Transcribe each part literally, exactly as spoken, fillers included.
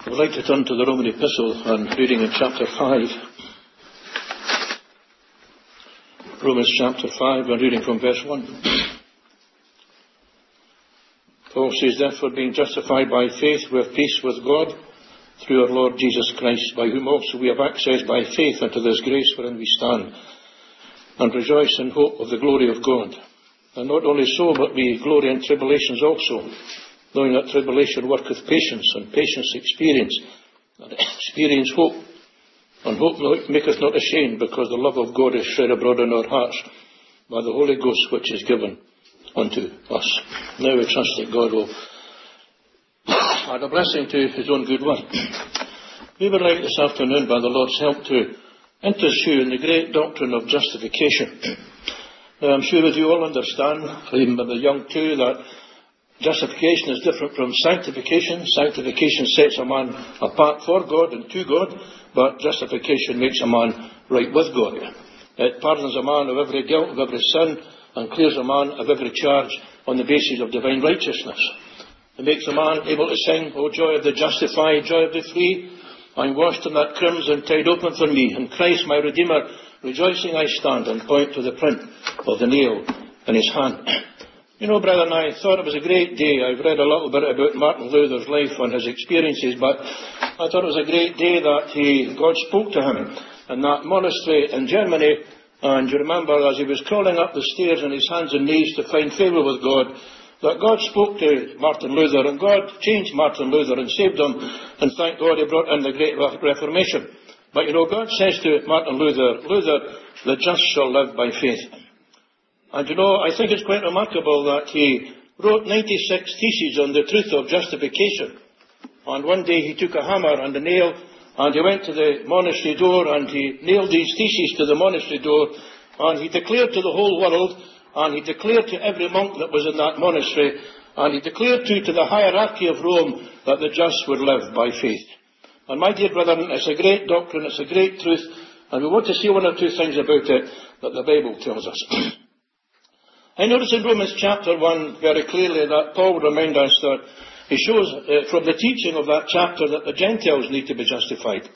I would like to turn to the Roman epistle and reading in chapter five. Romans chapter five and reading from verse one. Paul says, "Therefore, being justified by faith, we have peace with God through our Lord Jesus Christ, by whom also we have access by faith unto this grace wherein we stand, and rejoice in hope of the glory of God. And not only so, but we glory in tribulations also, knowing that tribulation worketh patience, and patience experience, and experience hope. And hope maketh not ashamed, because the love of God is shed abroad in our hearts by the Holy Ghost which is given unto us." Now we trust that God will add a blessing to his own good word. We would like this afternoon, by the Lord's help, to interest you in the great doctrine of justification. Now, I'm sure that you all understand, even with the young too, that justification is different from sanctification. Sanctification sets a man apart for God and to God, but justification makes a man right with God. It pardons a man of every guilt, of every sin, and clears a man of every charge on the basis of divine righteousness. It makes a man able to sing, "O joy of the justified, joy of the free, I'm washed in that crimson tide open for me. In Christ my Redeemer, rejoicing I stand," and point to the print of the nail in his hand. You know, brethren, I thought it was a great day. I've read a little bit about Martin Luther's life and his experiences, but I thought it was a great day that he, God spoke to him in that monastery in Germany. And you remember, as he was crawling up the stairs on his hands and knees to find favour with God, that God spoke to Martin Luther, and God changed Martin Luther and saved him, and thank God he brought in the Great Reformation. But you know, God says to Martin Luther, "Luther, the just shall live by faith." And you know, I think it's quite remarkable that he wrote ninety-six theses on the truth of justification. And one day he took a hammer and a nail, and he went to the monastery door, and he nailed these theses to the monastery door, and he declared to the whole world, and he declared to every monk that was in that monastery, and he declared to, to the hierarchy of Rome, that the just would live by faith. And my dear brethren, it's a great doctrine, it's a great truth, and we want to see one or two things about it that the Bible tells us. I notice in Romans chapter one very clearly that Paul would remind us that he shows uh, from the teaching of that chapter that the Gentiles need to be justified.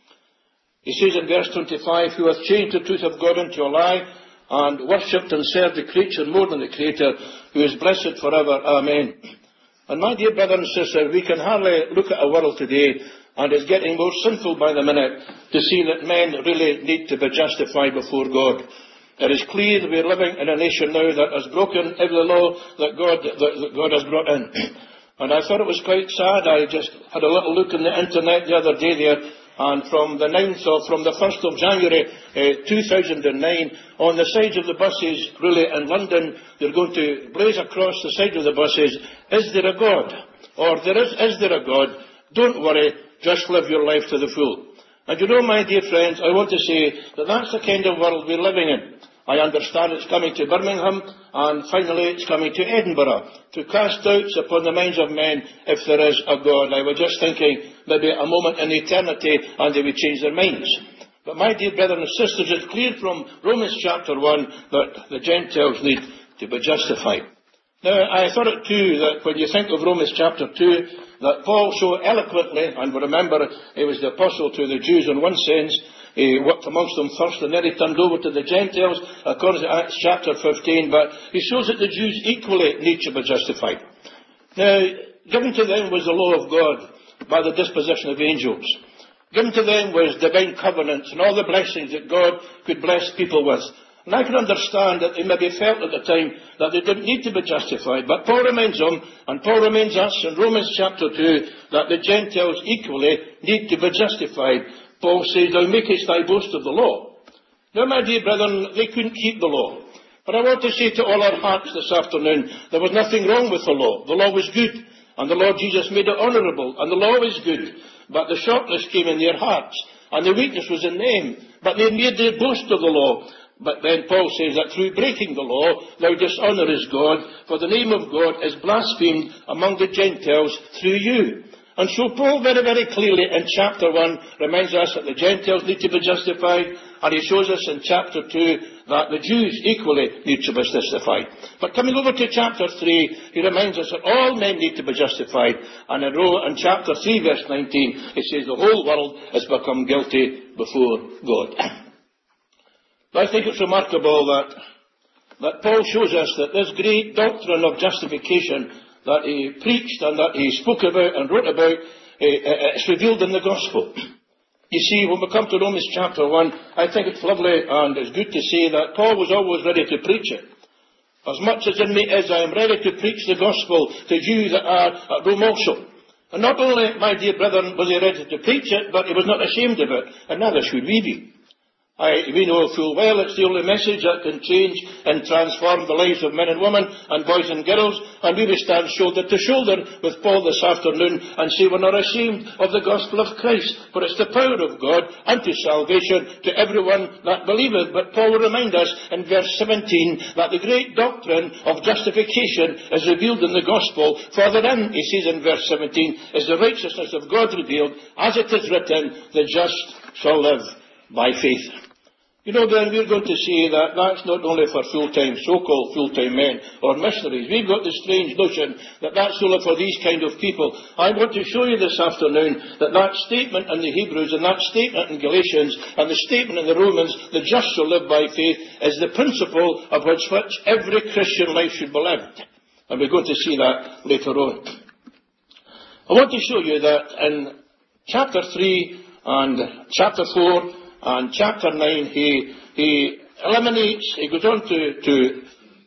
He says in verse twenty-five, "Who hath changed the truth of God into a lie, and worshipped and served the creature more than the Creator, who is blessed forever. Amen." And my dear brother and sister, we can hardly look at a world today, and it's getting more sinful by the minute, to see that men really need to be justified before God. It is clear that we are living in a nation now that has broken every law that God, that, that God has brought in. And I thought it was quite sad. I just had a little look on the internet the other day there, and from the ninth of, from the first of January uh, two thousand nine, on the sides of the buses, really in London, they're going to blaze across the side of the buses, "Is there a God?" Or there is, "Is there a God? Don't worry, just live your life to the full." And you know, my dear friends, I want to say that that's the kind of world we're living in. I understand it's coming to Birmingham, and finally it's coming to Edinburgh, to cast doubts upon the minds of men if there is a God. I was just thinking maybe a moment in eternity and they would change their minds. But my dear brothers and sisters, it's clear from Romans chapter one that the Gentiles need to be justified. Now, I thought it too that when you think of Romans chapter two, that Paul so eloquently, and remember he was the apostle to the Jews in one sense, he worked amongst them first, and then he turned over to the Gentiles, according to Acts chapter fifteen, but he shows that the Jews equally need to be justified. Now, given to them was the law of God by the disposition of angels. Given to them was divine covenants and all the blessings that God could bless people with. And I can understand that they maybe felt at the time that they didn't need to be justified, but Paul reminds them, and Paul reminds us in Romans chapter two, that the Gentiles equally need to be justified. Paul says, "Thou makest thy boast of the law." Now, my dear brethren, they couldn't keep the law. But I want to say to all our hearts this afternoon, there was nothing wrong with the law. The law was good, and the Lord Jesus made it honourable, and the law was good. But the shortness came in their hearts, and the weakness was in them. But they made their boast of the law. But then Paul says that through breaking the law, thou dishonourest God, for the name of God is blasphemed among the Gentiles through you. And so Paul very, very clearly in chapter one reminds us that the Gentiles need to be justified, and he shows us in chapter two that the Jews equally need to be justified. But coming over to chapter three, he reminds us that all men need to be justified, and in, in chapter three verse nineteen, it says the whole world has become guilty before God. I think it's remarkable that, that Paul shows us that this great doctrine of justification that he preached and that he spoke about and wrote about, uh, it's revealed in the gospel. You see, when we come to Romans chapter one, I think it's lovely and it's good to say that Paul was always ready to preach it. As much as in me is, I am ready to preach the gospel to you that are at Rome also. And not only, my dear brethren, was he ready to preach it, but he was not ashamed of it, and neither should we be. I, we know full well it's the only message that can change and transform the lives of men and women and boys and girls, and we will stand shoulder to shoulder with Paul this afternoon and say we're not ashamed of the gospel of Christ, for it's the power of God unto salvation to everyone that believeth. But Paul will remind us in verse seventeen that the great doctrine of justification is revealed in the gospel, for therein, he says in verse seventeen, is the righteousness of God revealed, as it is written, the just shall live by faith. You know, then we're going to see that that's not only for full-time, so-called full-time men or missionaries. We've got the strange notion that that's only for these kind of people. I want to show you this afternoon that that statement in the Hebrews and that statement in Galatians and the statement in the Romans, the just shall live by faith, is the principle of which, which every Christian life should be lived. And we're going to see that later on. I want to show you that in chapter three and chapter four and chapter nine, he, he eliminates, he goes on to, to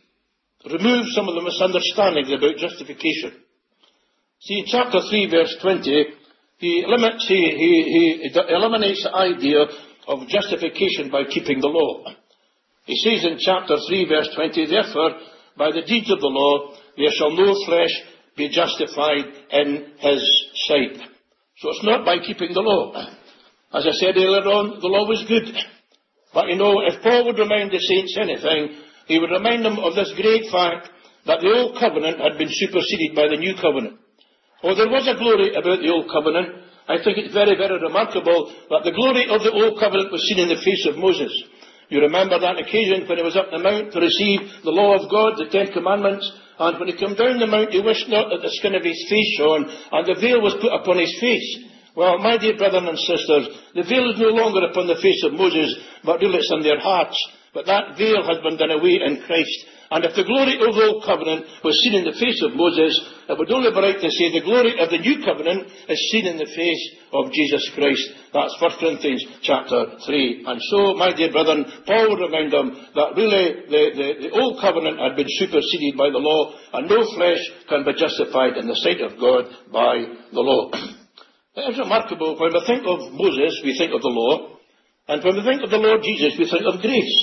remove some of the misunderstandings about justification. See, in chapter three, verse twenty, he, limits, he, he, he eliminates the idea of justification by keeping the law. He says in chapter three, verse twenty, therefore, by the deeds of the law, there shall no flesh be justified in his sight. So it's not by keeping the law. As I said earlier on, the law was good. But you know, if Paul would remind the saints anything, he would remind them of this great fact that the old covenant had been superseded by the new covenant. Oh, there was a glory about the old covenant. I think it's very, very remarkable that the glory of the old covenant was seen in the face of Moses. You remember that occasion when he was up the mount to receive the law of God, the Ten Commandments, and when he came down the mount, he wished not that the skin of his face shone, and the veil was put upon his face. Well, my dear brethren and sisters, the veil is no longer upon the face of Moses, but really it's in their hearts. But that veil has been done away in Christ. And if the glory of the old covenant was seen in the face of Moses, it would only be right to say the glory of the new covenant is seen in the face of Jesus Christ. That's First Corinthians chapter three. And so, my dear brethren, Paul would remind them that really the, the, the old covenant had been superseded by the law, and no flesh can be justified in the sight of God by the law. It is remarkable, when we think of Moses, we think of the law, and when we think of the Lord Jesus, we think of grace.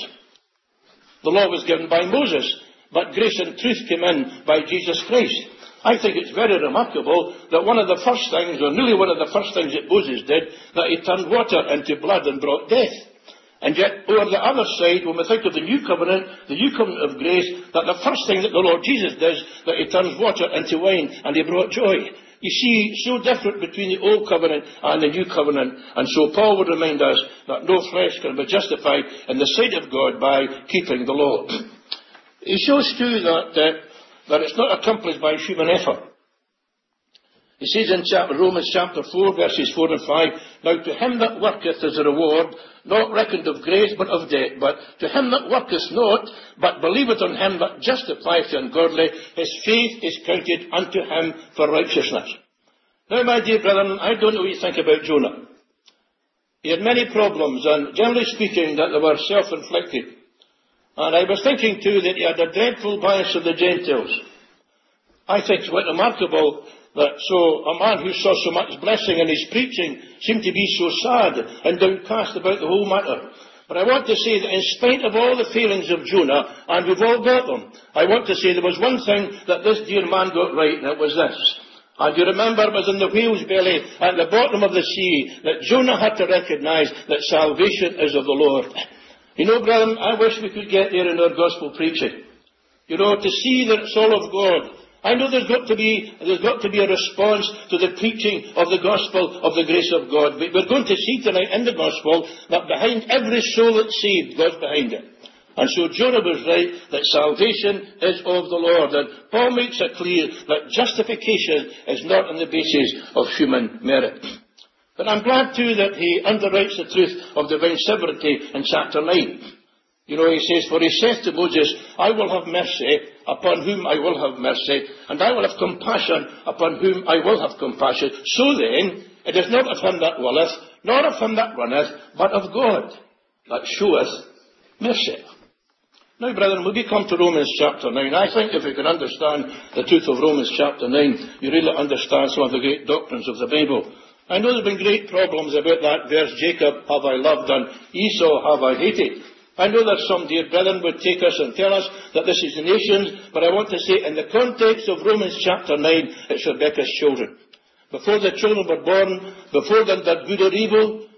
The law was given by Moses, but grace and truth came in by Jesus Christ. I think it's very remarkable that one of the first things, or nearly one of the first things that Moses did, that he turned water into blood and brought death. And yet, over the other side, when we think of the new covenant, the new covenant of grace, that the first thing that the Lord Jesus does, that he turns water into wine, and he brought joy. You see, so different between the old covenant and the new covenant. And so Paul would remind us that no flesh can be justified in the sight of God by keeping the law. He shows too that, uh, that it's not accomplished by human effort. He says in chapter, Romans chapter four, verses four and five, now to him that worketh is a reward, not reckoned of grace, but of debt. But to him that worketh not, but believeth on him that justifieth the ungodly, his faith is counted unto him for righteousness. Now, my dear brethren, I don't know what you think about Jonah. He had many problems, and generally speaking, that they were self-inflicted. And I was thinking too that he had a dreadful bias of the Gentiles. I think it's quite remarkable that so a man who saw so much blessing in his preaching seemed to be so sad and downcast about the whole matter. But I want to say that in spite of all the failings of Jonah, and we've all got them, I want to say there was one thing that this dear man got right, and it was this. And you remember it was in the whale's belly, at the bottom of the sea, that Jonah had to recognise that salvation is of the Lord. You know, brethren, I wish we could get there in our gospel preaching. You know, to see that it's all of God. I know there's got to be, there's got to be a response to the preaching of the gospel of the grace of God. But we're going to see tonight in the gospel that behind every soul that's saved, God's behind it. And so Jonah was right that salvation is of the Lord. And Paul makes it clear that justification is not on the basis of human merit. But I'm glad too that he underwrites the truth of divine sovereignty in chapter nine. You know, he says, for he saith to Moses, I will have mercy upon whom I will have mercy, and I will have compassion upon whom I will have compassion. So then, it is not of him that willeth, nor of him that runneth, but of God that showeth mercy. Now, brethren, when we come to Romans chapter nine, I think if we can understand the truth of Romans chapter nine, you really understand some of the great doctrines of the Bible. I know there have been great problems about that verse, Jacob have I loved and Esau have I hated. I know that some dear brethren would take us and tell us that this is the nations, but I want to say in the context of Romans chapter nine, it's Rebekah's children. Before the children were born, before them did good or evil,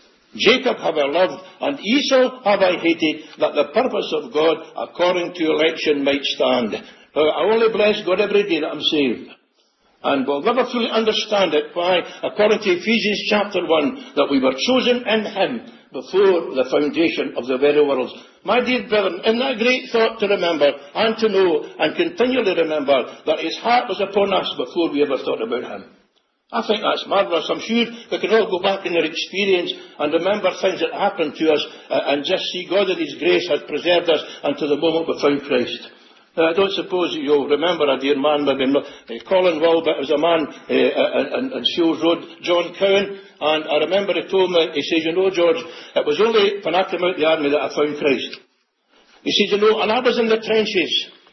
Jacob have I loved, and Esau have I hated, that the purpose of God according to election might stand. Now, I only bless God every day that I'm saved. And we'll never fully understand it, why, according to Ephesians chapter one, that we were chosen in Him before the foundation of the very world. My dear brethren, isn't that a great thought to remember and to know and continually remember that His heart was upon us before we ever thought about Him? I think that's marvellous. I'm sure we can all go back in our experience and remember things that happened to us uh, and just see God in His grace has preserved us until the moment we found Christ. Uh, I don't suppose you'll remember a dear man, maybe not, uh, Colin Wilbert was a man uh, in, in Shields Road, John Cowan, and I remember he told me, he says, you know, George, it was only when I came out of the army that I found Christ. He says, you know, and I was in the trenches,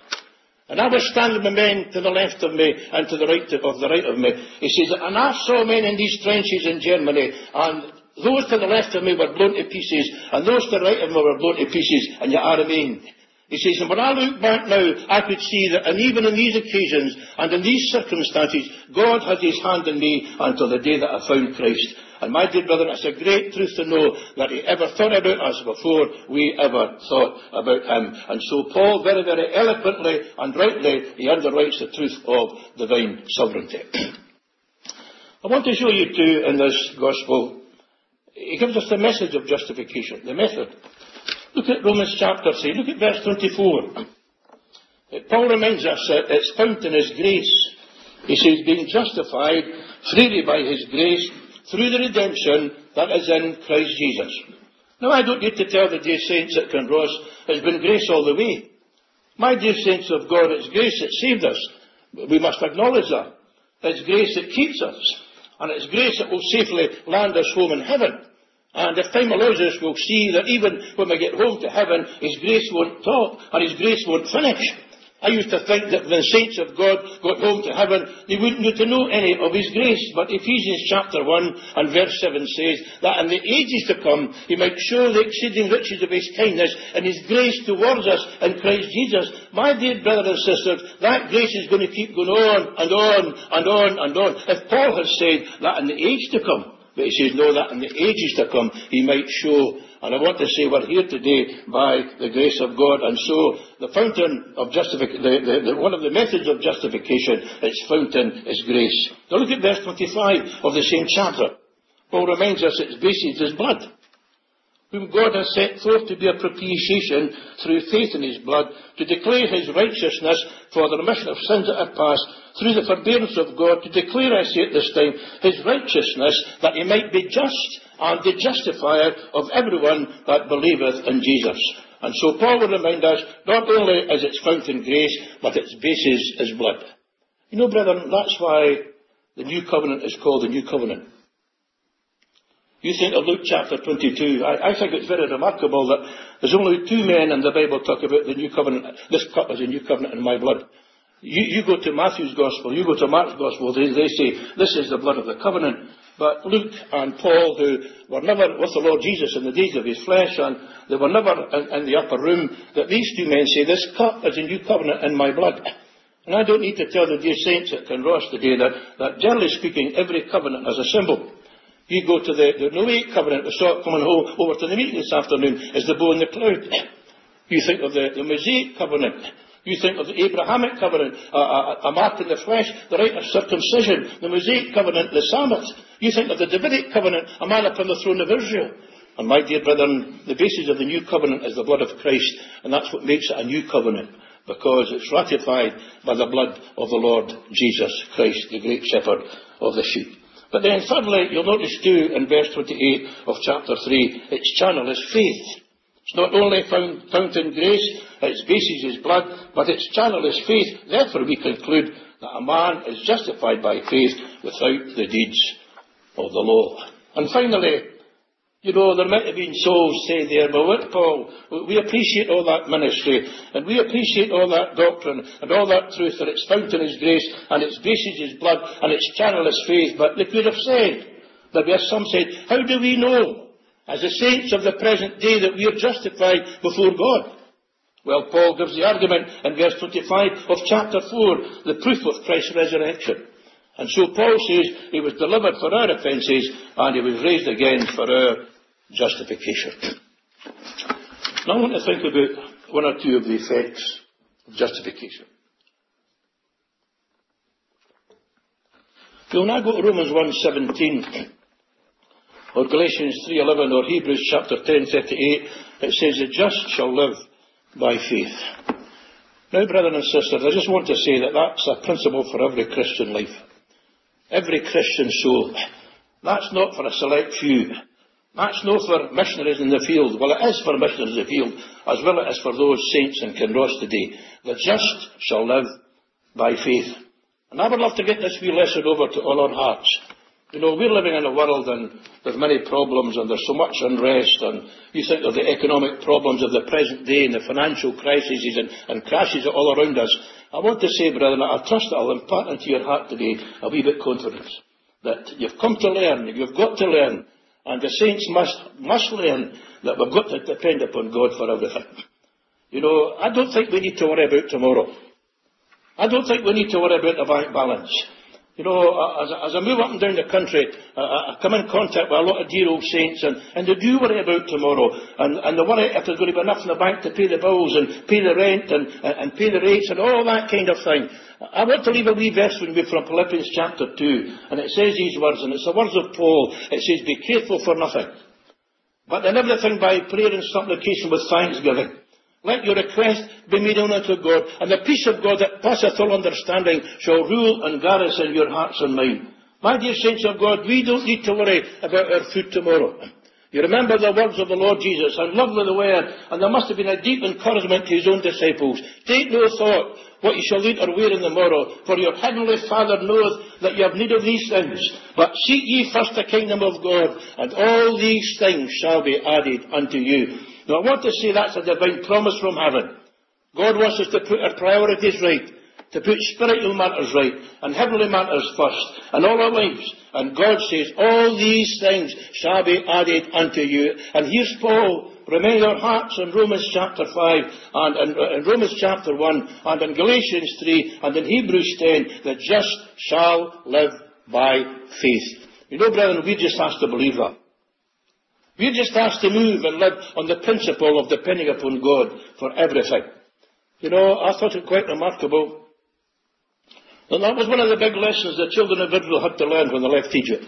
and I was standing with men to the left of me and to the right of the right of me. He says, and I saw men in these trenches in Germany, and those to the left of me were blown to pieces, and those to the right of me were blown to pieces, and yet I remained. He says, and when I look back now, I could see that, and even on these occasions, and in these circumstances, God had His hand in me until the day that I found Christ. And my dear brother, it's a great truth to know that He ever thought about us before we ever thought about Him. And so Paul, very, very eloquently and rightly, he underwrites the truth of divine sovereignty. I want to show you too, in this gospel, he gives us the message of justification, the method. Look at Romans chapter three, look at verse twenty-four. Paul reminds us that it's found in His grace. He says, being justified freely by His grace through the redemption that is in Christ Jesus. Now, I don't need to tell the dear saints at Kinross, it's been grace all the way. My dear saints of God, it's grace that saved us. We must acknowledge that. It's grace that keeps us. And it's grace that will safely land us home in heaven. And if time allows us, we'll see that even when we get home to heaven, His grace won't stop and His grace won't finish. I used to think that when the saints of God got home to heaven, they wouldn't need to know any of His grace. But Ephesians chapter one and verse seven says that in the ages to come, He might show the exceeding riches of His kindness and His grace towards us in Christ Jesus. My dear brothers and sisters, that grace is going to keep going on and on and on and on. If Paul has said that in the age to come, but he says, no, that in the ages to come, He might show. And I want to say we're here today by the grace of God. And so the fountain of justification, the, the, the, one of the methods of justification, its fountain is grace. Now look at verse twenty-five of the same chapter. Paul reminds us its basis is blood, whom God has set forth to be a propitiation through faith in His blood, to declare His righteousness for the remission of sins that are past, through the forbearance of God, to declare, I say at this time, His righteousness, that He might be just and the justifier of everyone that believeth in Jesus. And so Paul will remind us, not only is its fountain grace, but its basis is blood. You know, brethren, that's why the New Covenant is called the New Covenant. You think of Luke chapter twenty-two, I, I think it's very remarkable that there's only two men in the Bible talk about the New Covenant. This cup is a New Covenant in my blood. You, you go to Matthew's Gospel, you go to Mark's Gospel, they, they say, this is the blood of the covenant. But Luke and Paul, who were never with the Lord Jesus in the days of His flesh, and they were never in, in the upper room, that these two men say, this cup is a new covenant in my blood. And I don't need to tell the dear saints at Kinross today that, that generally speaking, every covenant has a symbol. You go to the, the Noahic covenant, we saw it coming home, over to the meeting this afternoon, is the bow in the cloud. You think of the, the Mosaic covenant, You think of the Abrahamic covenant, a, a, a mark in the flesh, the rite of circumcision, the Mosaic covenant, the Sabbath. You think of the Davidic covenant, a man upon the throne of Israel. And my dear brethren, the basis of the new covenant is the blood of Christ, and that's what makes it a new covenant, because it's ratified by the blood of the Lord Jesus Christ, the great shepherd of the sheep. But then thirdly, you'll notice too in verse twenty-eight of chapter three, its channel is faith. It's not only found, found in grace, its basis is blood, but its channel is faith. Therefore we conclude that a man is justified by faith without the deeds of the law. And finally, you know, there might have been souls say there, but look, Paul, we appreciate all that ministry, and we appreciate all that doctrine, and all that truth, that it's found in His grace, and its basis is blood, and its channel is faith. But they could have said, there were some said, how do we know, as the saints of the present day, that we are justified before God? Well, Paul gives the argument in verse twenty-five of chapter four, the proof of Christ's resurrection. And so Paul says he was delivered for our offences, and he was raised again for our justification. Now I want to think about one or two of the effects of justification. We'll now go to Romans one seventeen, or Galatians three eleven, or Hebrews chapter ten thirty-eight. It says, the just shall live by faith. Now, brethren and sisters, I just want to say that that's a principle for every Christian life. Every Christian soul. That's not for a select few. That's not for missionaries in the field. Well, it is for missionaries in the field, as well as for those saints in Kinross today. The just shall live by faith. And I would love to get this wee lesson over to all our hearts. You know, we're living in a world, and there's many problems, and there's so much unrest, and you think of the economic problems of the present day, and the financial crises and, and crashes all around us. I want to say, brethren, I trust that I'll impart into your heart today a wee bit of confidence, that you've come to learn, you've got to learn, and the saints must, must learn that we've got to depend upon God for everything. You know, I don't think we need to worry about tomorrow. I don't think we need to worry about the bank balance. You know, as, as I move up and down the country, I, I come in contact with a lot of dear old saints, and, and they do worry about tomorrow, and, and they worry if there's going to be enough in the bank to pay the bills, and pay the rent, and, and, and pay the rates, and all that kind of thing. I want to leave a wee verse with you from Philippians chapter two, and it says these words, and it's the words of Paul. It says, be careful for nothing, but in everything by prayer and supplication with thanksgiving. Let your request be made known unto God, and the peace of God that passeth all understanding shall rule and garrison your hearts and mind. My dear saints of God, we don't need to worry about our food tomorrow. You remember the words of the Lord Jesus, and lovely they were, and there must have been a deep encouragement to his own disciples. Take no thought what you shall eat or wear in the morrow, for your heavenly Father knoweth that you have need of these things. But seek ye first the kingdom of God, and all these things shall be added unto you. Now, I want to say that's a divine promise from heaven. God wants us to put our priorities right, to put spiritual matters right, and heavenly matters first, and all our lives. And God says, all these things shall be added unto you. And here's Paul, remain your hearts in Romans chapter five, and in, in Romans chapter one, and in Galatians three, and in Hebrews ten, the just shall live by faith. You know, brethren, we just have to believe that. We're just asked to move and live on the principle of depending upon God for everything. You know, I thought it quite remarkable. And that was one of the big lessons the children of Israel had to learn when they left Egypt.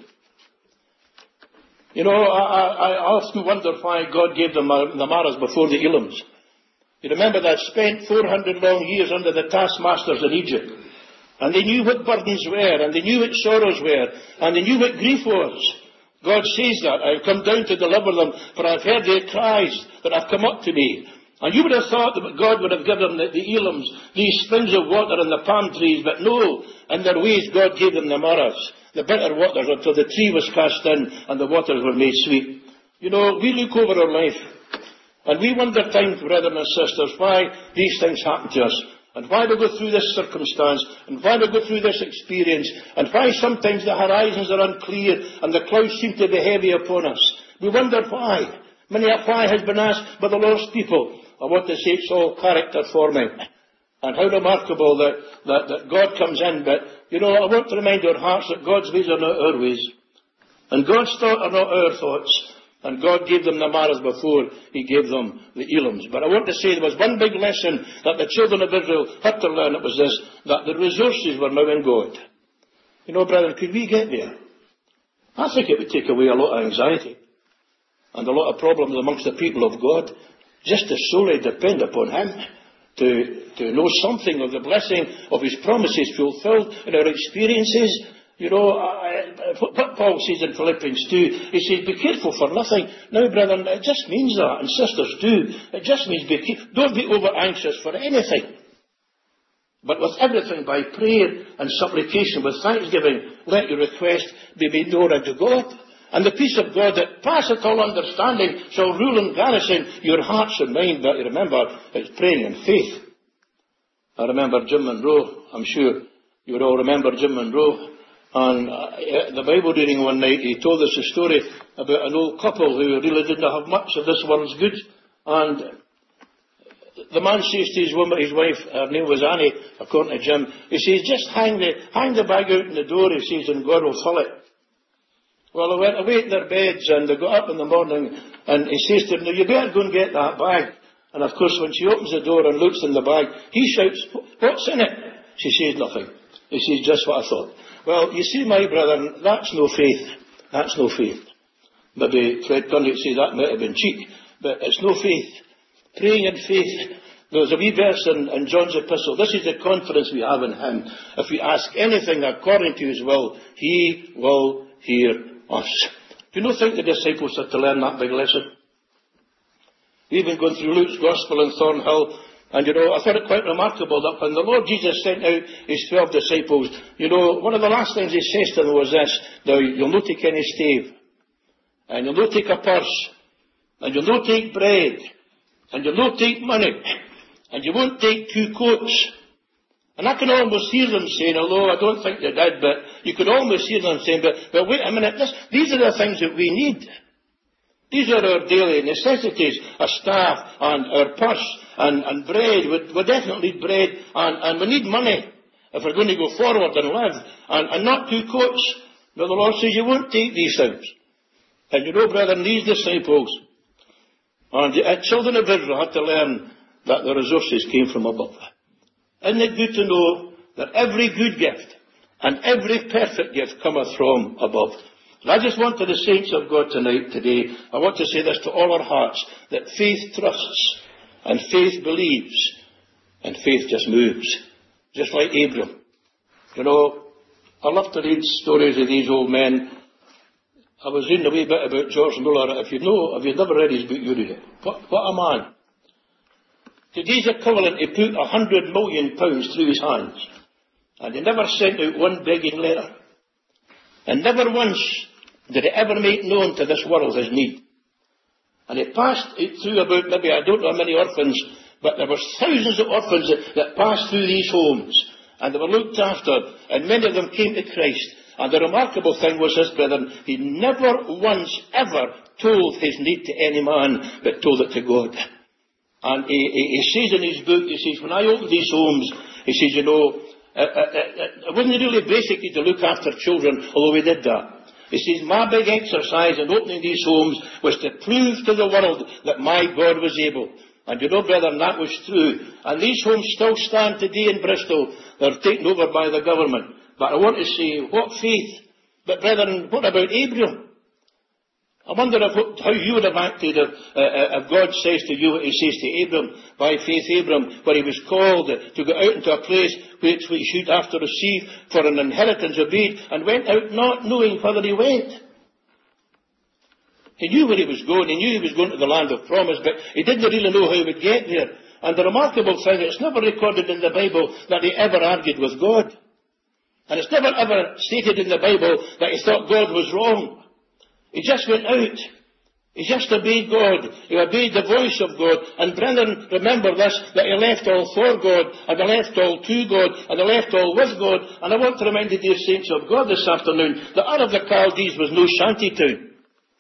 You know, I, I, I often wonder why God gave them the Maras before the Elams. You remember they had spent four hundred long years under the taskmasters in Egypt. And they knew what burdens were, and they knew what sorrows were, and they knew what grief was. God says that, I have come down to deliver them, for I have heard their cries that have come up to me. And you would have thought that God would have given them the, the Elams, these springs of water and the palm trees, but no, in their ways God gave them the Maras, the bitter waters, until the tree was cast in and the waters were made sweet. You know, we look over our life, and we wonder times, brethren and sisters, why these things happen to us. And why we go through this circumstance, and why we go through this experience, and why sometimes the horizons are unclear, and the clouds seem to be heavy upon us. We wonder why. Many a why has been asked by the lost people. I want to say it's all character forming. And how remarkable that, that, that God comes in, but, you know, I want to remind our hearts that God's ways are not our ways. And God's thoughts are not our thoughts. And God gave them the Maras before he gave them the Elams. But I want to say there was one big lesson that the children of Israel had to learn. It was this, that the resources were now in God. You know, brethren, could we get there? I think it would take away a lot of anxiety and a lot of problems amongst the people of God, just to solely depend upon him, to, to know something of the blessing of his promises fulfilled in our experiences. You know, I, what Paul says in Philippians two, he says, be careful for nothing. Now, brethren, it just means that, and sisters do. It just means be careful. Don't be over anxious for anything. But with everything by prayer and supplication, with thanksgiving, let your request be made known unto God. And the peace of God that passeth all understanding shall rule and garrison your hearts and mind. But you remember, it's praying in faith. I remember Jim Monroe. I'm sure you would all remember Jim Monroe. And uh, the Bible reading one night, he told us a story about an old couple who really didn't have much of this world's goods. And the man says to his woman, his wife, her name was Annie, according to Jim, he says, just hang the, hang the bag out in the door, he says, and God will fill it. Well, they went away to their beds and they got up in the morning and he says to them, now you better go and get that bag. And of course when she opens the door and looks in the bag, he shouts, what's in it? She says nothing. He says, just what I thought. Well, you see, my brother, that's no faith. That's no faith. Maybe Fred Cunditt say that might have been cheek, but it's no faith. Praying in faith. There's a wee verse in, in John's epistle. This is the confidence we have in him. If we ask anything according to his will, he will hear us. Do you not think the disciples had to learn that big lesson? We've been going through Luke's Gospel in Thornhill, and you know, I thought it quite remarkable that when the Lord Jesus sent out his twelve disciples, you know, one of the last things he says to them was this, now, you'll not take any stave, and you'll not take a purse, and you'll not take bread, and you'll not take money, and you won't take two coats. And I can almost hear them saying, although I don't think they did, but you could almost hear them saying, but, but wait a minute, this, these are the things that we need. These are our daily necessities, a staff and our purse and, and bread. We, we definitely need bread and, and we need money if we're going to go forward and live. And, and not two coats. But the Lord says you won't take these things. And you know, brethren, these disciples and the children of Israel had to learn that the resources came from above. Isn't it good to know that every good gift and every perfect gift cometh from above? And I just want to the saints of God tonight, today, I want to say this to all our hearts, that faith trusts, and faith believes, and faith just moves. Just like Abram. You know, I love to read stories of these old men. I was reading a wee bit about George Muller. If you know, if you've never read his book, you read it. What, what a man. Today's equivalent, he put a hundred million pounds through his hands. And he never sent out one begging letter. And never once did he ever make known to this world his need. And he passed it through about, maybe I don't know how many orphans, but there were thousands of orphans that, that passed through these homes. And they were looked after, and many of them came to Christ. And the remarkable thing was this, brethren, he never once ever told his need to any man, but told it to God. And he, he, he says in his book, he says, when I opened these homes, he says, you know, it, it, it wasn't really basically to look after children, although we did that. He says, my big exercise in opening these homes was to prove to the world that my God was able. And you know, brethren, that was true. And these homes still stand today in Bristol. They're taken over by the government. But I want to say, what faith? But brethren, what about Abraham? I wonder if, how you would have acted if, uh, if God says to you what he says to Abram, by faith Abram, where he was called to go out into a place which we should have to receive for an inheritance obeyed, and went out not knowing whither he went. He knew where he was going, he knew he was going to the land of promise, but he didn't really know how he would get there. And the remarkable thing, it's never recorded in the Bible that he ever argued with God. And it's never ever stated in the Bible that he thought God was wrong. He just went out. He just obeyed God. He obeyed the voice of God. And brethren, remember this, that he left all for God, and he left all to God, and he left all with God. And I want to remind you, dear saints of God, this afternoon, that Ur of the Chaldees was no shanty town.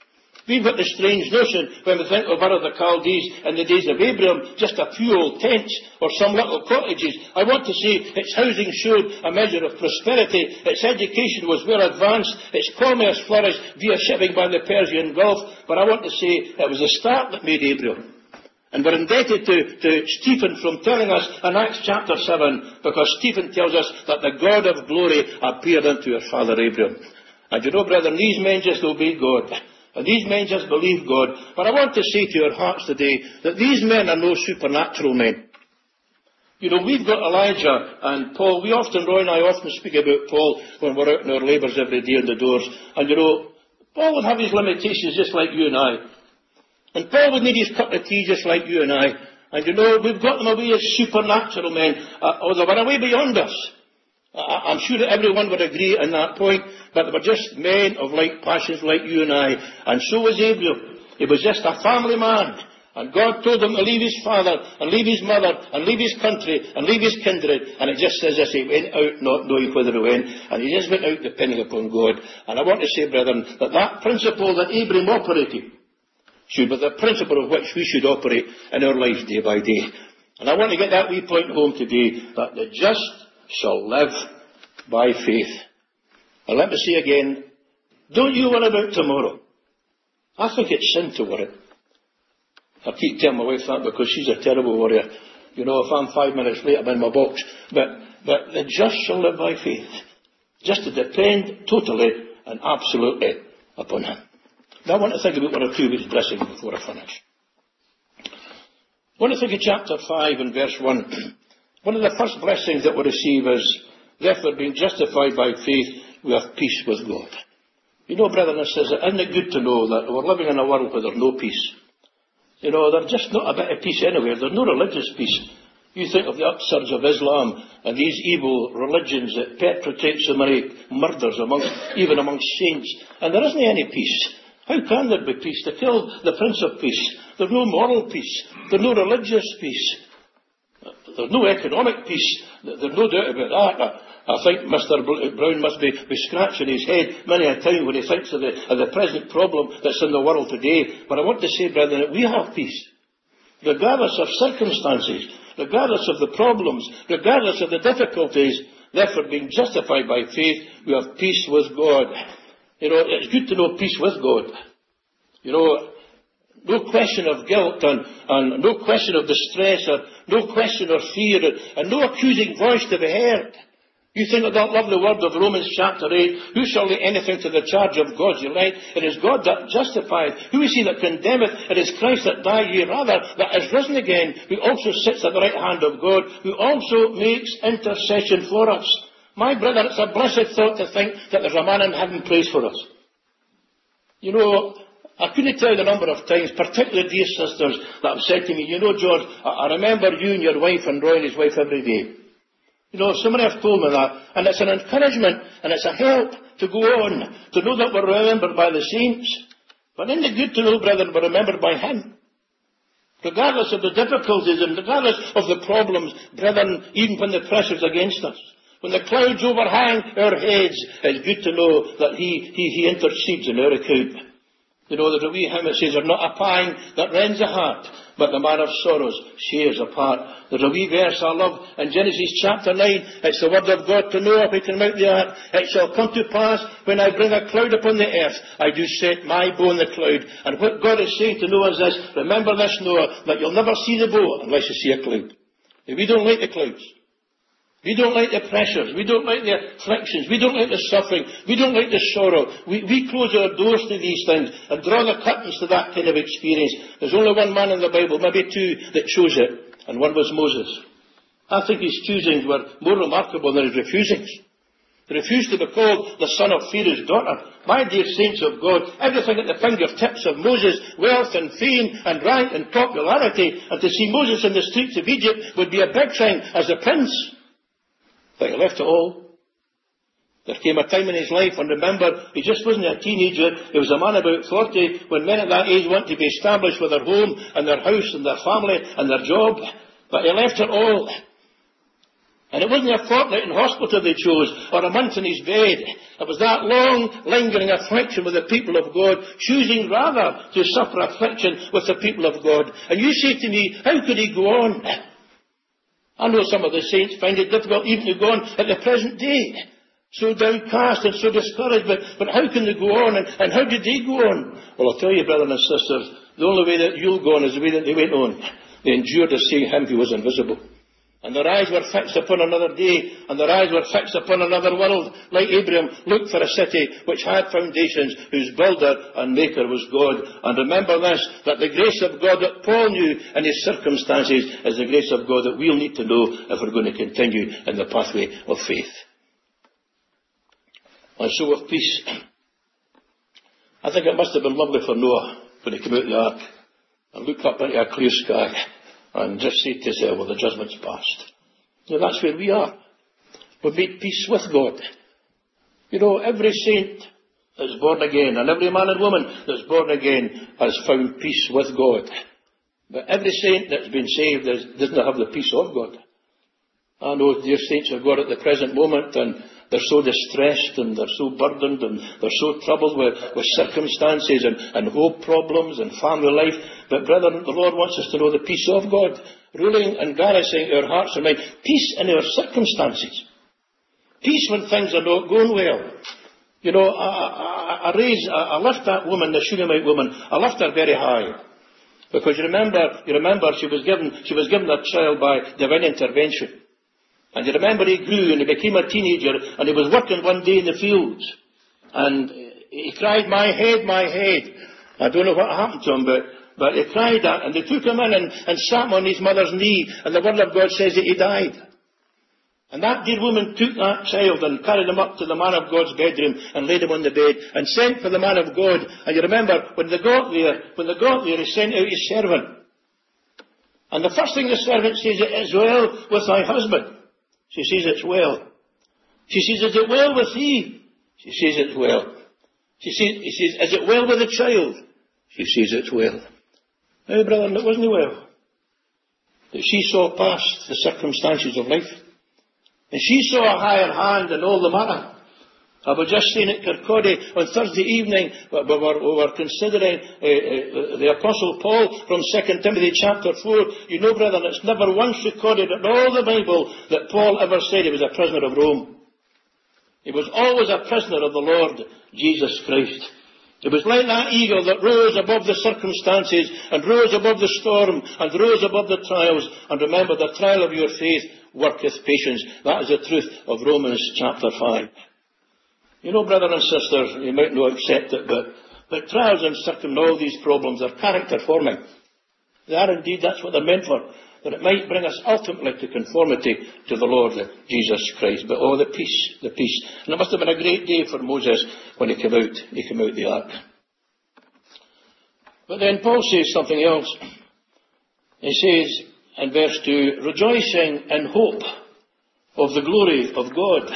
We've got the strange notion when we think of Ur of the Chaldees in the days of Abraham, just a few old tents or some little cottages. I want to say its housing showed a measure of prosperity, its education was well advanced, its commerce flourished via shipping by the Persian Gulf, but I want to say it was the start that made Abraham. And we're indebted to, to Stephen from telling us in Acts chapter seven, because Stephen tells us that the God of glory appeared unto our father Abraham. And you know, brethren, these men just obeyed God. And these men just believe God. But I want to say to your hearts today that these men are no supernatural men. You know, we've got Elijah and Paul. We often, Roy and I often speak about Paul when we're out in our labours every day on the doors. And you know, Paul would have his limitations just like you and I. And Paul would need his cup of tea just like you and I. And you know, we've got them away as supernatural men. Uh, or they were away beyond us. I'm sure that everyone would agree on that point, but they were just men of like passions like you and I. And so was Abraham. He was just a family man. And God told him to leave his father, and leave his mother, and leave his country, and leave his kindred. And it just says this, he went out not knowing whither he went. And he just went out depending upon God. And I want to say, brethren, that that principle that Abraham operated should be the principle of which we should operate in our lives day by day. And I want to get that wee point home today, that the just shall live by faith. And let me say again, don't you worry about tomorrow. I think it's sin to worry. I keep telling my wife that because she's a terrible worrier. You know, if I'm five minutes late, I'm in my box. But, but the just shall live by faith. Just to depend totally and absolutely upon Him. Now I want to think about one or two weeks' blessings before I finish. I want to think of chapter five and verse one. One of the first blessings that we receive is, therefore being justified by faith, we have peace with God. You know, brethren and sisters, isn't it good to know that we're living in a world where there's no peace? You know, there's just not a bit of peace anywhere. There's no religious peace. You think of the upsurge of Islam and these evil religions that perpetrate so many murders amongst, even amongst saints, and there isn't any peace. How can there be peace? They killed the Prince of Peace. There's no moral peace. There's no religious peace. There's no economic peace. There's no doubt about that. I think Mister Brown must be, be scratching his head many a time when he thinks of the, of the present problem that's in the world today. But I want to say, brethren, that we have peace. Regardless of circumstances, regardless of the problems, regardless of the difficulties, therefore being justified by faith, we have peace with God. You know, it's good to know peace with God. You know, no question of guilt and, and no question of distress or no question of fear and, and no accusing voice to be heard. You think of that lovely word of Romans chapter eight, who shall lay anything to the charge of God's elect? It is God that justifieth. Who is he that condemneth? It is Christ that died, yea rather, that is risen again, who also sits at the right hand of God, who also makes intercession for us. My brother, it's a blessed thought to think that there's a man in heaven prays for us. You know, I couldn't tell you the number of times, particularly dear sisters, that have said to me, you know, George, I, I remember you and your wife and Roy and his wife every day. You know, so many have told me that, and it's an encouragement, and it's a help to go on, to know that we're remembered by the saints. But isn't it good to know, brethren, we're remembered by Him? Regardless of the difficulties, and regardless of the problems, brethren, even when the pressure's against us, when the clouds overhang our heads, it's good to know that He, He, He intercedes in our account. You know, there's a wee hymn that says, there's not a pang that rends a heart, but the man of sorrows shares a part. There's a wee verse I love in Genesis chapter nine. It's the word of God to Noah who came out the ark. It shall come to pass when I bring a cloud upon the earth, I do set my bow in the cloud. And what God is saying to Noah is this, remember this, Noah, that you'll never see the bow unless you see a cloud. If we don't like the clouds, we don't like the pressures, we don't like the afflictions, we don't like the suffering, we don't like the sorrow. We, we close our doors to these things and draw the curtains to that kind of experience. There's only one man in the Bible, maybe two, that chose it, and one was Moses. I think his choosings were more remarkable than his refusings. He refused to be called the son of Pharaoh's daughter. My dear saints of God, everything at the fingertips of Moses, wealth and fame and rank and popularity, and to see Moses in the streets of Egypt would be a big thing as a prince. But he left it all. There came a time in his life, and remember, he just wasn't a teenager. He was a man about forty, when men at that age want to be established with their home and their house and their family and their job. But he left it all. And it wasn't a fortnight in hospital they chose, or a month in his bed. It was that long, lingering affliction with the people of God, choosing rather to suffer affliction with the people of God. And you say to me, how could he go on? I know some of the saints find it difficult even to go on at the present day. So downcast and so discouraged, but, but how can they go on, and, and how did they go on? Well, I'll tell you, brothers and sisters, the only way that you'll go on is the way that they went on. They endured to see him who was invisible. And their eyes were fixed upon another day, and their eyes were fixed upon another world. Like Abraham looked for a city which had foundations, whose builder and maker was God. And remember this, that the grace of God that Paul knew in his circumstances is the grace of God that we'll need to know if we're going to continue in the pathway of faith. And so with peace, I think it must have been lovely for Noah when he came out of the ark and looked up into a clear sky and just said to himself, well, the judgment's passed. You know, that's where we are. We've made peace with God. You know, every saint that's born again, and every man and woman that's born again has found peace with God. But every saint that's been saved doesn't have the peace of God. I know dear saints of God at the present moment, and they're so distressed, and they're so burdened, and they're so troubled with, with circumstances and, and hope problems and family life. But brethren, the Lord wants us to know the peace of God, ruling and garrison our hearts and mind. Peace in our circumstances. Peace when things are not going well. You know, I, I, I raise, I, I lift that woman, the Shunammite woman, I lift her very high. Because you remember, you remember she was given, she was given a child by divine intervention. And you remember he grew and he became a teenager, and he was working one day in the fields. And he cried, my head, my head. I don't know what happened to him, but, but he cried that. And they took him in and, and sat him on his mother's knee. And the word of God says that he died. And that dear woman took that child and carried him up to the man of God's bedroom and laid him on the bed and sent for the man of God. And you remember, when they got there, when they got there, he sent out his servant. And the first thing the servant says, it is well with thy husband. She says, it's well. She says, is it well with thee? She says, it's well. She says, he says, is it well with the child? She says, it's well. Now, brother, it wasn't well. That she saw past the circumstances of life. And she saw a higher hand in all the matter. I was just saying at Kirkcaldy on Thursday evening, we were, we were considering uh, uh, the Apostle Paul from Second Timothy chapter four. You know, brethren, it's never once recorded in all the Bible that Paul ever said he was a prisoner of Rome. He was always a prisoner of the Lord Jesus Christ. It was like that eagle that rose above the circumstances and rose above the storm and rose above the trials. And remember, the trial of your faith worketh patience. That is the truth of Romans chapter five. You know, brother and sister, you might not accept it, but, but trials and circum all these problems are character forming. They are indeed, that's what they're meant for. That it might bring us ultimately to conformity to the Lord Jesus Christ. But oh, the peace, the peace. And it must have been a great day for Moses when he came out, he came out the ark. But then Paul says something else. He says in verse two, rejoicing in hope of the glory of God.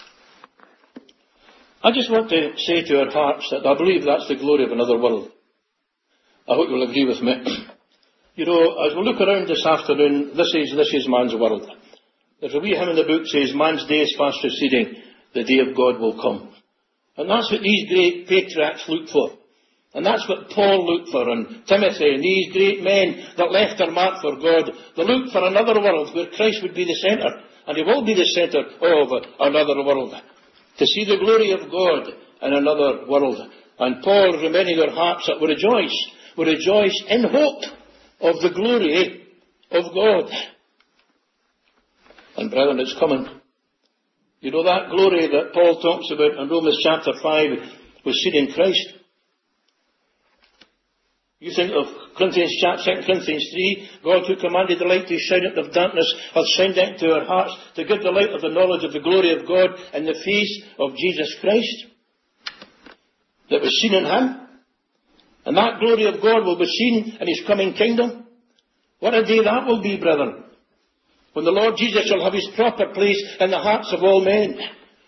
I just want to say to our hearts that I believe that's the glory of another world. I hope you'll agree with me. You know, as we look around this afternoon, this is, this is man's world. There's a wee hymn in the book says, man's day is fast receding, the day of God will come. And that's what these great patriarchs looked for. And that's what Paul looked for, and Timothy, and these great men that left their mark for God. They looked for another world where Christ would be the centre. And he will be the centre of another world. To see the glory of God in another world. And Paul reminding our hearts that we rejoice. We rejoice in hope of the glory of God. And brethren, it's coming. You know that glory that Paul talks about in Romans chapter five was seen in Christ. You think of Corinthians chapter, Second Corinthians three, God who commanded the light to shine out of darkness hath shined into our hearts to give the light of the knowledge of the glory of God in the face of Jesus Christ. That was seen in him. And that glory of God will be seen in his coming kingdom. What a day that will be, brethren. When the Lord Jesus shall have his proper place in the hearts of all men.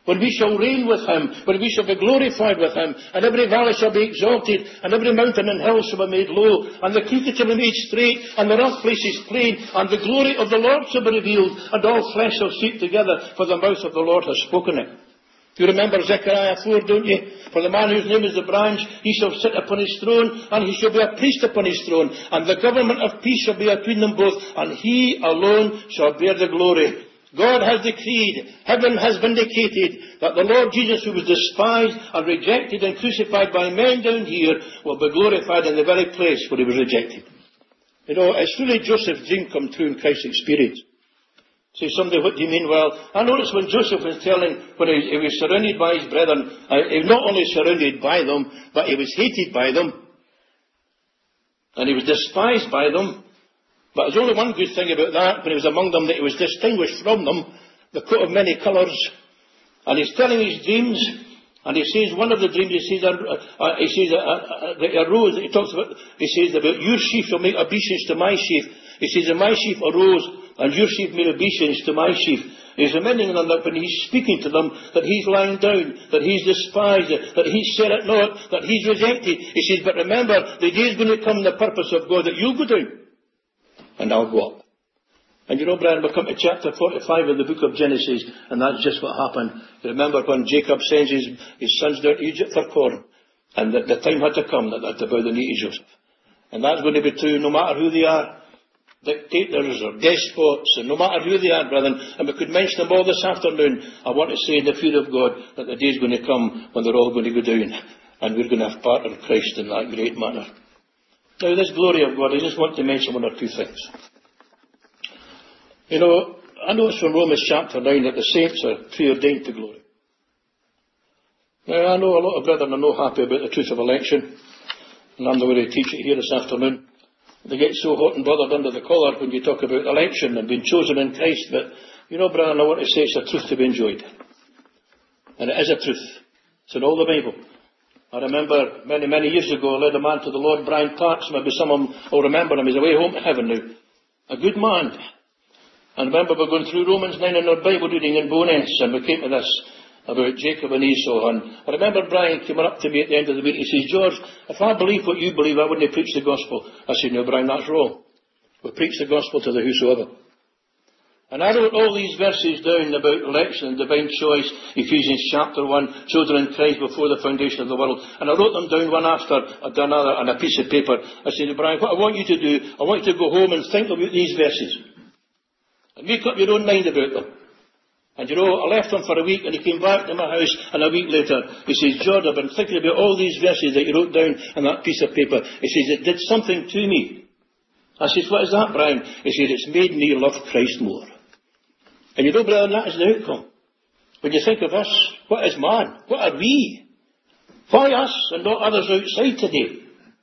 when we shall reign with him, when we shall be glorified with him, and every valley shall be exalted, and every mountain and hill shall be made low, and the crooked shall be made straight, and the rough places plain, and the glory of the Lord shall be revealed, and all flesh shall see it together, for the mouth of the Lord has spoken it. You remember Zechariah four, don't you? For the man whose name is the branch, he shall sit upon his throne, and he shall be a priest upon his throne, and the government of peace shall be between them both, and he alone shall bear the glory. God has decreed, heaven has vindicated, that the Lord Jesus, who was despised and rejected and crucified by men down here, will be glorified in the very place where he was rejected. You know, it's really Joseph's dream come true in Christ's experience. Say somebody, what do you mean? Well, I noticed when Joseph was telling, when he, he was surrounded by his brethren, uh, he was not only surrounded by them, but he was hated by them. And he was despised by them. But there's only one good thing about that, when he was among them, that he was distinguished from them, the coat of many colours. And he's telling his dreams, and he says, one of the dreams, he says, uh, uh, he says, uh, uh, the arose, he talks about, he says about, your sheaf shall make obeisance to my sheaf. He says, and my sheaf arose, and your sheaf made obeisance to my sheaf. He's reminding them that when he's speaking to them, that he's lying down, that he's despised, that he's said it not, that he's rejected. He says, but remember, the day is going to come in the purpose of God, that you'll go down, and I'll go up. And you know, Brian, we'll come to chapter forty-five of the book of Genesis, and that's just what happened. You remember when Jacob sends his, his sons down to Egypt for corn, and the, the time had to come that they had to bow the knee to Joseph. And that's going to be true no matter who they are. Dictators or despots, and no matter who they are, brethren, and we could mention them all this afternoon. I want to say in the fear of God that the day is going to come when they're all going to go down, and we're going to have part of Christ in that great manner. Now, this glory of God, I just want to mention one or two things. You know, I know it's from Romans chapter nine that the saints are preordained to glory. Now, I know a lot of brethren are not happy about the truth of election, and I'm not going to teach it here this afternoon. They get so hot and bothered under the collar when you talk about election and being chosen in Christ. But, you know, Brian, I want to say it's a truth to be enjoyed. And it is a truth. It's in all the Bible. I remember many, many years ago, I led a man to the Lord, Brian Parks. Maybe some of them will remember him. He's away home to heaven now. A good man. And remember, we're going through Romans nine in our Bible reading in Bowness, and we came to this about Jacob and Esau. And I remember Brian came up to me at the end of the week. He says, George, if I believe what you believe, I wouldn't preach the gospel. I said, no, Brian, that's wrong. We preach the gospel to the whosoever. And I wrote all these verses down about election and divine choice, Ephesians chapter one, chosen in Christ before the foundation of the world. And I wrote them down one after another on a piece of paper. I said, Brian, what I want you to do, I want you to go home and think about these verses. And make up your own mind about them. And you know, I left him for a week, and he came back to my house, and a week later, he says, George, I've been thinking about all these verses that you wrote down on that piece of paper. He says, it did something to me. I says, what is that, Brian? He says, it's made me love Christ more. And you know, brother, that is the outcome. When you think of us, what is man? What are we? Why us and not others outside today?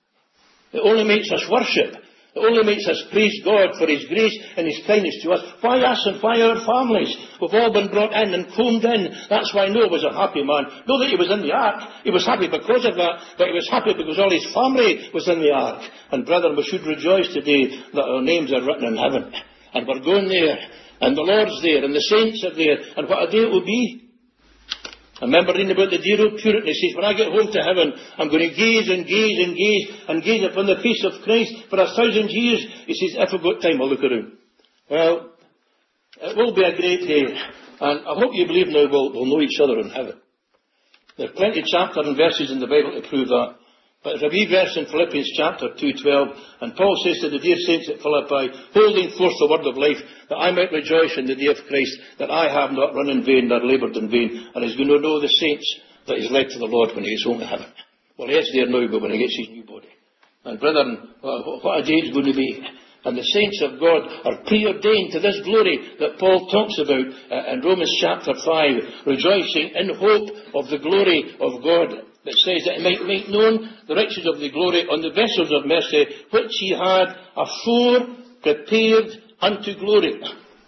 It only makes us worship. It only makes us praise God for His grace and His kindness to us. Why us and why our families? We've all been brought in and combed in. That's why Noah was a happy man. Not that he was in the ark. He was happy because of that. But he was happy because all his family was in the ark. And brethren, we should rejoice today that our names are written in heaven. And we're going there. And the Lord's there. And the saints are there. And what a day it will be. I remember reading about the dear old Puritan. He says, when I get home to heaven, I'm going to gaze and gaze and gaze and gaze upon the face of Christ for a thousand years. He says, if I've got time, I'll look around. Well, it will be a great day. And I hope you believe now we'll, we'll know each other in heaven. There are plenty of chapters and verses in the Bible to prove that. But there's a wee verse in Philippians chapter two twelve, and Paul says to the dear saints at Philippi, holding forth the word of life, that I might rejoice in the day of Christ, that I have not run in vain, nor laboured in vain. And he's going to know the saints that he's led to the Lord when he gets home to heaven. Well, he is there now, but when he gets his new body. And brethren, what a day it's going to be. And the saints of God are preordained to this glory that Paul talks about uh, in Romans chapter five, rejoicing in hope of the glory of God. That says that he might make known the riches of the glory on the vessels of mercy, which he had afore prepared unto glory.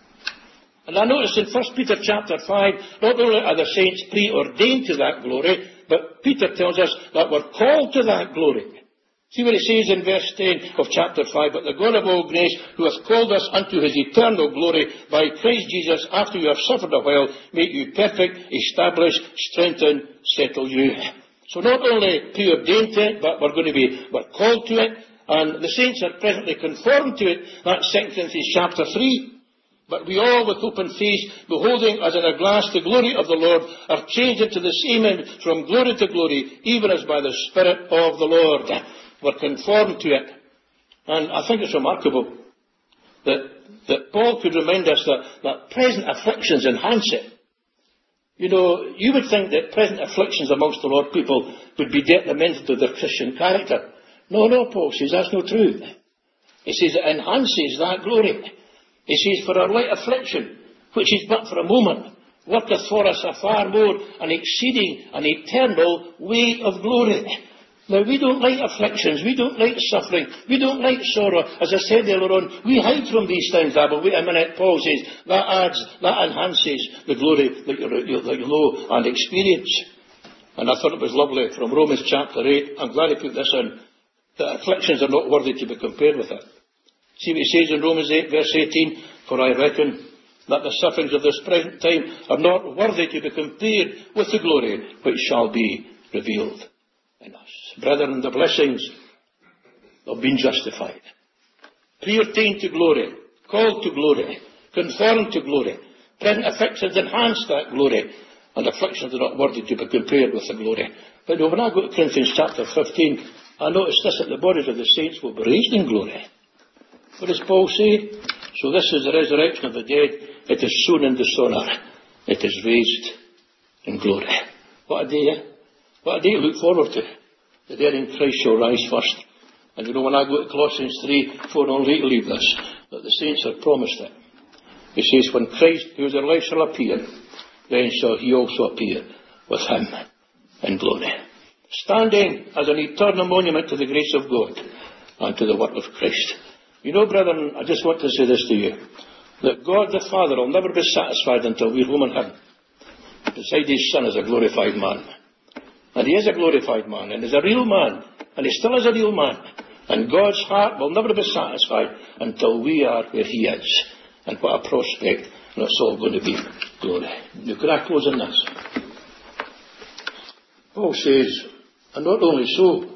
And I notice in First Peter chapter five, not only are the saints preordained to that glory, but Peter tells us that we're called to that glory. See what it says in verse ten of chapter five. But the God of all grace, who hath called us unto his eternal glory by Christ Jesus, after you have suffered a while, make you perfect, establish, strengthen, settle you. So not only preordained to it, but we're going to be, we're called to it, and the saints are presently conformed to it. That's Second Corinthians chapter three. But we all, with open face, beholding as in a glass the glory of the Lord, are changed into the same image from glory to glory, even as by the Spirit of the Lord. We're conformed to it. And I think it's remarkable that, that Paul could remind us that, that present afflictions enhance it. You know, you would think that present afflictions amongst the Lord people would be detrimental to their Christian character. No, no, Paul says that's not true. He says it enhances that glory. He says, for our light affliction, which is but for a moment, worketh for us a far more, an exceeding, an eternal weight of glory. Now, we don't like afflictions, we don't like suffering, we don't like sorrow. As I said earlier on, we hide from these things. Ah, but wait a minute, Paul says, that adds, that enhances the glory that you, that you know and experience. And I thought it was lovely from Romans chapter eight. I'm glad he put this in. That afflictions are not worthy to be compared with it. See what he says in Romans eight, verse eighteen, for I reckon that the sufferings of this present time are not worthy to be compared with the glory which shall be revealed in us. Brethren, the blessings of being justified, preordained to glory, called to glory, conformed to glory, present afflictions enhance that glory, and afflictions are not worthy to be compared with the glory. But when I go to Corinthians chapter fifteen, I notice this, that the bodies of the saints will be raised in glory. What does Paul say? So this is the resurrection of the dead. It is sown in dishonour. It is raised in glory. What a day, eh? What a day to look forward to. The dead in Christ shall rise first. And you know, when I go to Colossians three, four, I'll later leave this, that the saints are promised it. He says, when Christ, who is their life, shall appear, then shall he also appear with him in glory, standing as an eternal monument to the grace of God and to the work of Christ. You know, brethren, I just want to say this to you, that God the Father will never be satisfied until we're home in heaven, beside his Son as a glorified man. And he is a glorified man, and he's a real man, and he still is a real man. And God's heart will never be satisfied until we are where he is. And what a prospect, and it's all going to be glory. Now, could I close on this? Paul says, and not only so,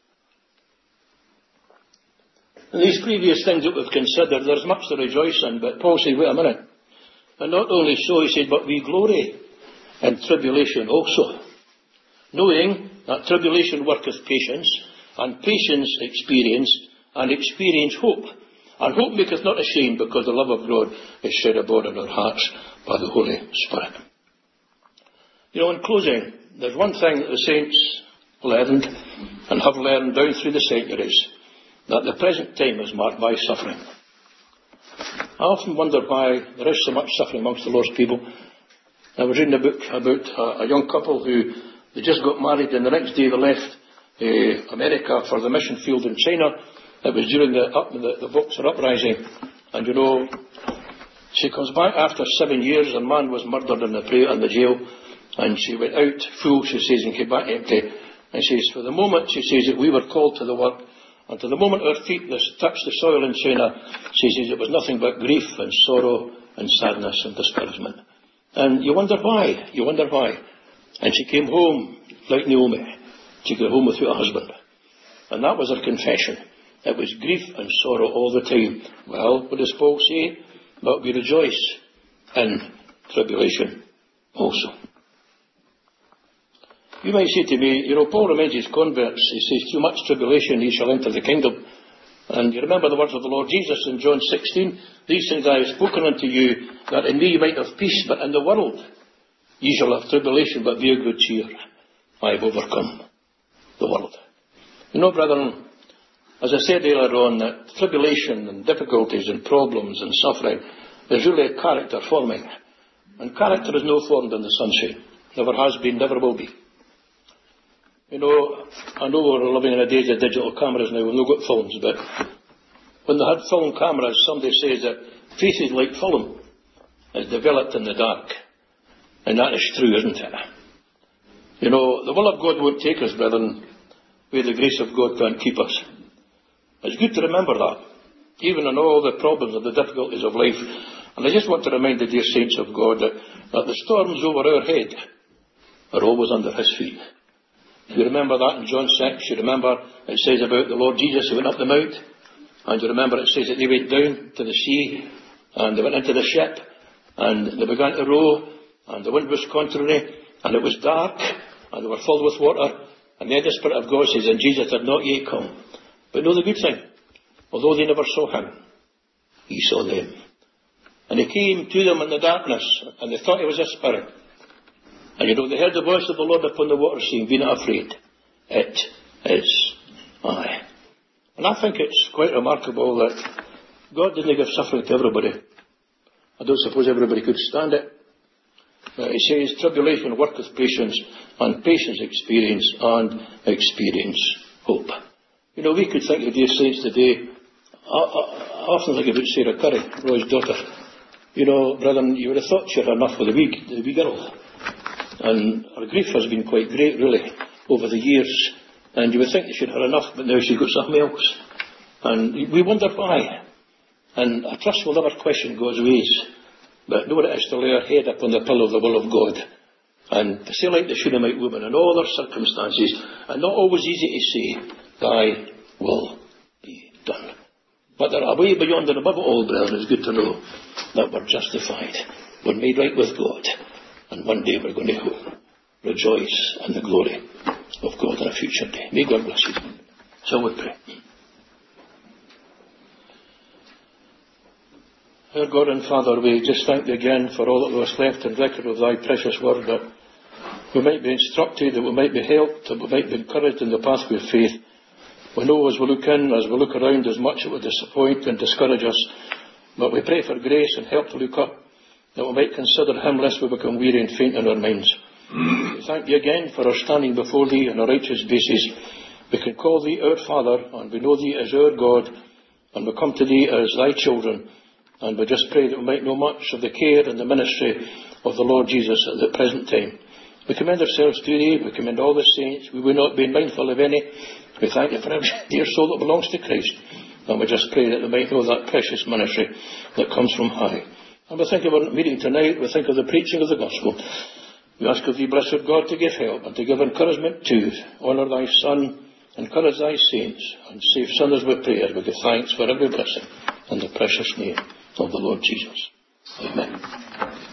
in these previous things that we've considered, there's much to rejoice in, but Paul said, wait a minute. And not only so, he said, but we glory in tribulation also, knowing that tribulation worketh patience, and patience experience, and experience hope. And hope maketh not ashamed, because the love of God is shed abroad in our hearts by the Holy Spirit. You know, in closing, there's one thing that the saints learned, and have learned down through the centuries, that the present time is marked by suffering. I often wonder why there is so much suffering amongst the Lord's people. I was reading a book about a young couple who they just got married, and the next day they left uh, America for the mission field in China. It was during the, up, the, the Boxer uprising, and you know, she comes back after seven years. A man was murdered in the, in the jail, and she went out full, she says, and came back empty. And she says, for the moment, she says, that we were called to the work, and to the moment our feet touched the soil in China, she says, it was nothing but grief and sorrow and sadness and discouragement. And you wonder why, you wonder why. And she came home like Naomi. She came home without a husband. And that was her confession. It was grief and sorrow all the time. Well, what does Paul say? But we rejoice in tribulation also. You might say to me, you know, Paul reminds his converts, he says, through much tribulation ye shall enter the kingdom. And you remember the words of the Lord Jesus in John sixteen, these things I have spoken unto you, that in me you might have peace, but in the world ye shall have tribulation, but be of good cheer. I have overcome the world. You know, brethren, as I said earlier on, that tribulation and difficulties and problems and suffering is really a character forming. And character is no formed in the sunshine. Never has been, never will be. You know, I know we're living in a days of digital cameras now, we've not got phones, but when they had film cameras, somebody says that faith is like film. It's developed in the dark. And that is true, isn't it? You know, the will of God won't take us, brethren, where the grace of God can't keep us. It's good to remember that, even in all the problems and the difficulties of life. And I just want to remind the dear saints of God that, that the storms over our head are always under His feet. You remember that in John six. You remember it says about the Lord Jesus who went up the mount. And you remember it says that they went down to the sea and they went into the ship and they began to row and the wind was contrary and it was dark and they were filled with water. And then the Spirit of God says, and Jesus had not yet come. But know the good thing. Although they never saw Him, He saw them. And He came to them in the darkness and they thought He was a spirit. And you know, they heard the voice of the Lord upon the water saying, be not afraid, it is I. And I think it's quite remarkable that God didn't give suffering to everybody. I don't suppose everybody could stand it. But He says, tribulation worketh patience, and patience experience, and experience hope. You know, we could think of dear saints today. I, I, I often think about Sarah Curry, Roy's daughter. You know, brethren, you would have thought she had enough with the wee, the wee girl. And her grief has been quite great, really, over the years. And you would think that she'd had enough, but now she's got something else. And we wonder why. And I trust we'll never question God's ways. But know what it is to lay her head upon the pillow of the will of God. And to say like the Shunammite woman in all their circumstances, and not always easy to say, Thy will be done. But there are way beyond and above it all, brethren, it's good to know that we're justified. We're made right with God. And one day we're going to rejoice in the glory of God in a future day. May God bless you. So we pray. Our God and Father, we just thank Thee again for all that was left in record of Thy precious word, that we might be instructed, that we might be helped, that we might be encouraged in the pathway of faith. We know as we look in, as we look around, as much it would disappoint and discourage us, but we pray for grace and help to look up, that we might consider Him lest we become weary and faint in our minds. We thank Thee again for our standing before Thee on a righteous basis. We can call Thee our Father, and we know Thee as our God, and we come to Thee as Thy children, and we just pray that we might know much of the care and the ministry of the Lord Jesus at the present time. We commend ourselves to Thee, we commend all the saints, we will not be mindful of any. We thank Thee for every dear soul that belongs to Christ, and we just pray that they might know that precious ministry that comes from high. And we think of our meeting tonight, we think of the preaching of the gospel. We ask of Thee, blessed God, to give help and to give encouragement to honour Thy Son, encourage Thy saints, and save sinners we pray as we give thanks for every blessing in the precious name of the Lord Jesus. Amen.